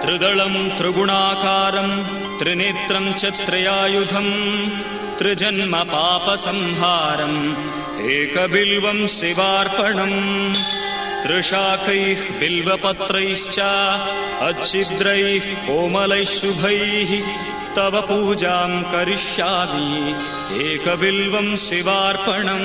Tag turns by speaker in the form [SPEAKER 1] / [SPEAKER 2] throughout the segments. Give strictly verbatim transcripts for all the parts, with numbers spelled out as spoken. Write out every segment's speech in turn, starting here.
[SPEAKER 1] त्रिदलं त्रिगुणाकारं त्रिनेत्रं च त्रयायुधं त्रिजन्म पापसंहारम् एकबिल्वं शिवार्पणम् त्रिशाखैः बिल्वपत्रैश्च अच्छिद्रैः कोमलैः शुभैः तव पूजां करिष्यामि एकबिल्वं शिवार्पणम्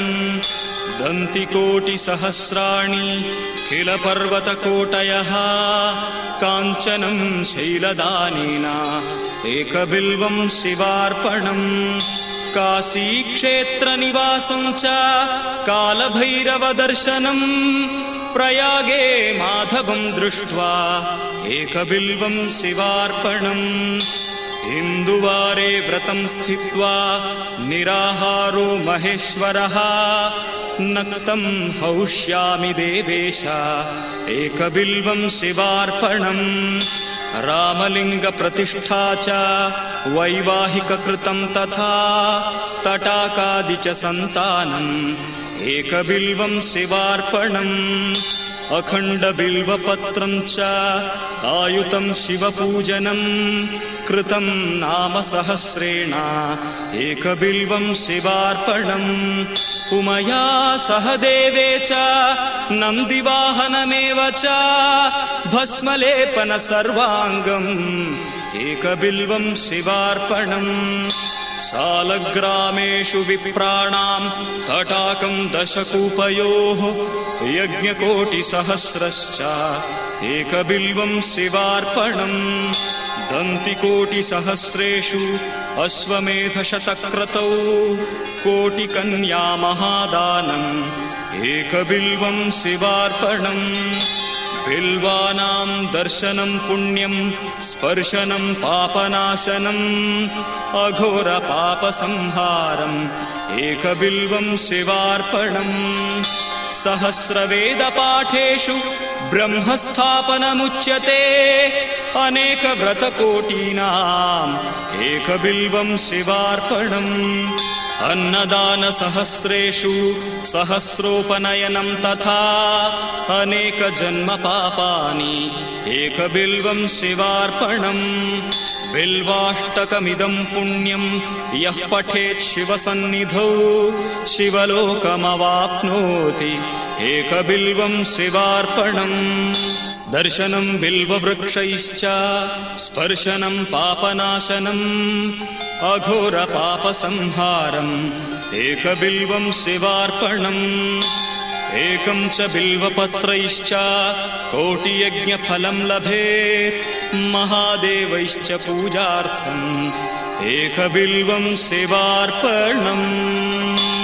[SPEAKER 1] दन्तिकोटिसहस्राणि किल पर्वतकोटयः काञ्चनं शैलदानेन एकबिल्वं शिवार्पणम् काशीक्षेत्रनिवासं च कालभैरवदर्शनम् प्रयागे माधवं दृष्ट्वा एकबिल्वं शिवार्पणम् इन्दुवारे व्रतं स्थित्वा निराहारो महेश्वरः नक्तं हौष्यामि देवेश एकबिल्वं शिवार्पणम् रामलिङ्गप्रतिष्ठा च वैवाहिककृतं तथा तटाकादि च सन्तानम् एकबिल्वं शिवार्पणम् अखण्डबिल्वपत्रं च आयुतं शिवपूजनं कृतं नाम सहस्रेण एकबिल्वं शिवार्पणम् उमया सह देवे च नन्दिवाहनमेव च भस्मलेपन सर्वाङ्गम् एकबिल्वं शिवार्पणम् सालग्रामेषु विप्राणां तटाकं दशकूपयोः यज्ञकोटिसहस्रश्च एकबिल्वं शिवार्पणम् दन्तिकोटिसहस्रेषु अश्वमेधशतक्रतौ कोटिकन्या महादानम् एकबिल्वं शिवार्पणम् बिल्वानां दर्शनं पुण्यं स्पर्शनं पापनाशनम् अघोरपापसंहारम् एकबिल्वं शिवार्पणम् सहस्रवेदपाठेषु ब्रह्मस्थापनमुच्यते अनेकव्रतकोटीनाम् एकबिल्वं शिवार्पणम् अन्नदानसहस्रेषु सहस्रोपनयनं तथा अनेकजन्मपापानि एकबिल्वं शिवार्पणम् बिल्वाष्टकमिदं पुण्यं यः पठेत् शिवसन्निधौ शिवलोकमवाप्नोति एकबिल्वं शिवार्पणम् दर्शनं बिल्ववृक्षैश्च स्पर्शनं पापनाशनम् अघोरपापसंहारम् एकबिल्वं शिवार्पणम् एकं च बिल्वपत्रैश्च कोटियज्ञफलं लभेत् महादेवैश्च पूजार्थम् एकबिल्वं शिवार्पणम्।